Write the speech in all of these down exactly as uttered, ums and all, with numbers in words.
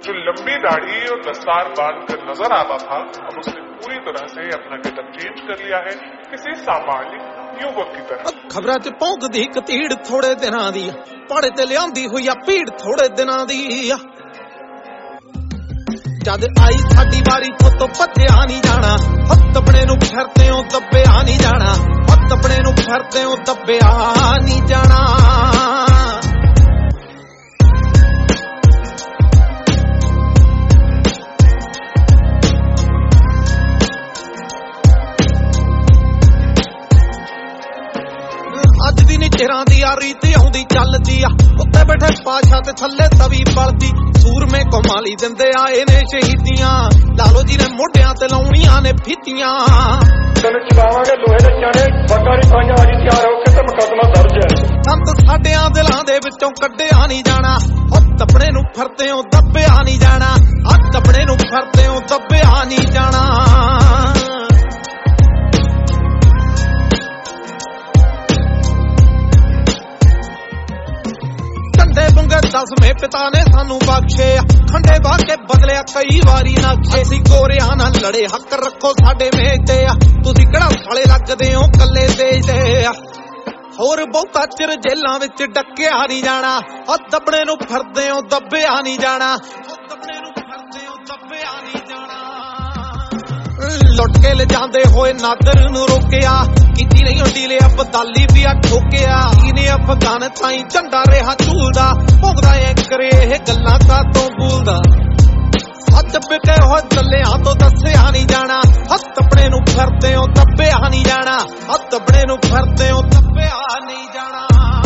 जो लंबी दाढ़ी और दस्तार बांध कर नजर आता था, अब उसने पूरी तरह से अपना गेटअप चेंज कर लिया है, किसी सामान्य युवक की तरह। खबरां च भौंकदी कतीड़ थोड़े दिनां दी, पाड़े ते लियांदी होई आ भीड़ थोड़े दिनां दी। जद आई साडी वारी तो भज्जिया नहीं जाना, हत्थ अपने नूं फिरदे हो दब्बिया नहीं जाना, हत्थ अपने नूं फिरदे हो दब्बिया नहीं जाना। अज दी नी चिरां दी आ रीत आउंदी चलदी आ, उत्ते बैठे पाशा ते थल्ले तवी बलदी, सूरमे कमाली दिंदे आए ने शहीदियां, लालो जी ने मोढियां ते लाउणियां ने फीतियां। तैनूं चलावांगे लोहे दे चाणे, बकारी पाइयां अजी तैयार हो के ते मुकदमा दर्ज है। संत साडियां दिलां दे विचों कड्ढिया नहीं जाना, हत्थ अपने नूं फिरदे हो दब्बिया नहीं जाना, हत्थ अपने नूं फिरदे हो दब्बिया नहीं जाना। दसवें पिता ने सानू बख्शे, खंडे बाह के बदलिया कई वारी नक्शे, असीं गोरियां नाल लड़े हक रखो साडे मेज ते, तुसीं किहड़ा साले लगदे हो कल्ले देश दे। होर बहुता चिर जेलां विच डक्किया नहीं जाना, हत्थ अपने नूं फिरदे हो दब्बिया नहीं जाना, हत्थ अपने नूं फिरदे हो दब्बिया नहीं जाना। लुट के ले जांदे होए नादर नूं रोकिया, कीती नहीं हुंदी ले बदाली भी आ ठोकिया, इने अफगान ताईं झंडा रेहा झूलदा, भोगदा ऐ करे ਇਹ ਗੱਲਾਂ ਕਾਤੋਂ ਭੁੱਲਦਾ। ਸੱਚ ਵਿਕੇ ਹੋਏ ਚੱਲਿਆਂ ਤੋਂ ਦੱਸਿਆ ਨਹੀਂ ਜਾਣਾ, ਹੱਥ ਆਪਣੇ ਨੂੰ ਫਿਰਦੇ ਹੋ ਦੱਬਿਆ ਨਹੀਂ ਜਾਣਾ, ਹੱਥ ਆਪਣੇ ਨੂੰ ਫਿਰਦੇ ਹੋ ਦੱਬਿਆ ਨਹੀਂ ਜਾਣਾ।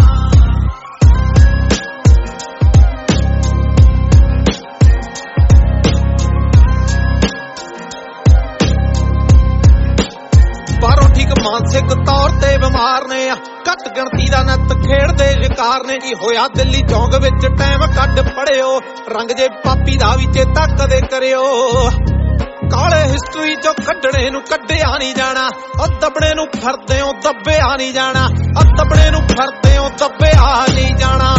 बारों ठीक मानसिक तौर ते बीमार ने, घट गिणती दा नत खेडदे शिकार ने। की होया दिल्ली चौंक विच टाइम कढ पड़ियो, रंग जे पापी दा भी चेता कदे करियो। काले हिस्ट्री चो कड्ढणे नूं कड्ढिया नहीं जाना, हत्थ अपने नूं फिरदे हो दब्बिया नहीं जाना, हत्थ अपने नूं फिरदे हो दब्बिया नहीं जाना।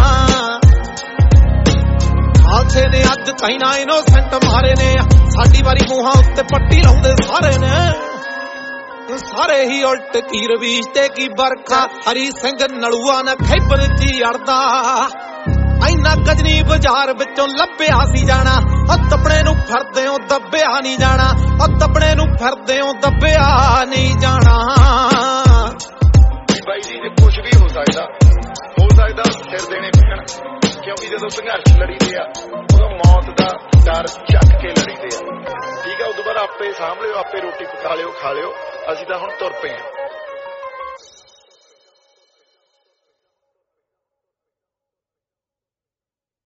खालसे ने अज ताईं ना इनोसेंट मारे ने, साडी वारी मूहां उत्ते पट्टी लाउंदे सारे ने, सारे ही उल्ट तीर बीजते की बरखा। हरी सिंह नलूआ न खैबर ची अड़दा, इन्ना गजनी बाजार विचों लभ्या सी जाना, हत्थ अपने नूं फिरदे हो दब्बिया नहीं जाना, हत्थ अपने नूं फिरदे हो दब्बिया नहीं जाना। भाई जी कुछ भी हो सकदा, हो सकदा सिर देने पैण, क्योंकि जदों संघर्ष लड़ीदे आ उदों मौत दा डर चक के लड़ीदे आ। ठीक है, उस तो बाद आपे सामभ लिओ, आपे रोटी पका लिओ खा लिओ, ਅਸੀਂ ਤਾਂ ਹੁਣ ਤੁਰ ਪਏ ਹਾਂ।